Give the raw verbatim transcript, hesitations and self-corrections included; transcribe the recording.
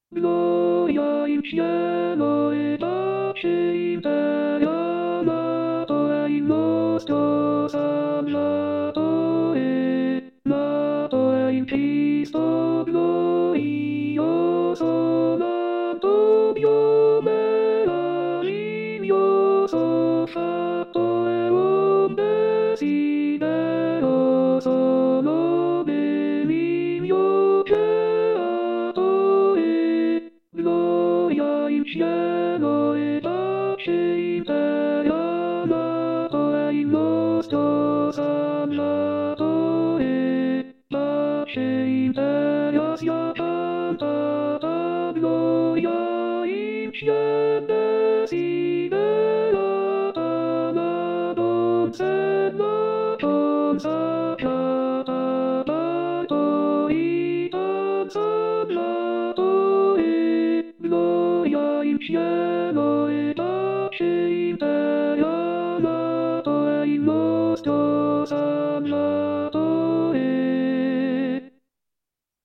Gloria in cielo e pace in terra, nato è il nostro Salvatore, nato è il Cristo glorioso, nato Dio meraviglioso, fatto è un desideroso, nome mio creatore. Gloria in cielo e pace in terra, nato è il nostro Salvatore. Pace in terra sia cantata, gloria in cielo desiderata, la donzella consacrata, partoritanza Salvatore. Gloria in cielo